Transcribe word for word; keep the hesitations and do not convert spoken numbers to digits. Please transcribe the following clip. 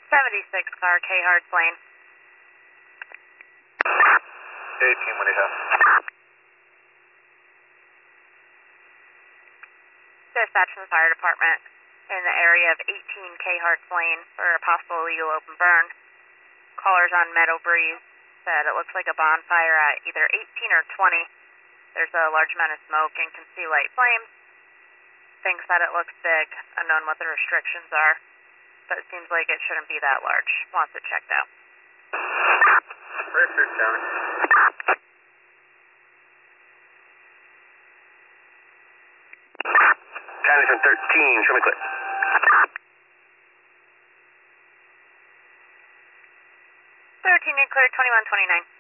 seventy-six car, K Hard Plane. eighteen, what do you have? Dispatch from the fire department in the area of eighteen K Hard Plane for a possible illegal open burn. Callers on Meadow Breeze said it looks like a bonfire at either eighteen or twenty. There's a large amount of smoke and can see light flames. Thinks that it looks big, unknown what the restrictions are, but it seems like it shouldn't be that large. Wants it checked out. Perfect, John. County thirteen, show me clip. thirteen, you clear, twenty-one twenty-nine.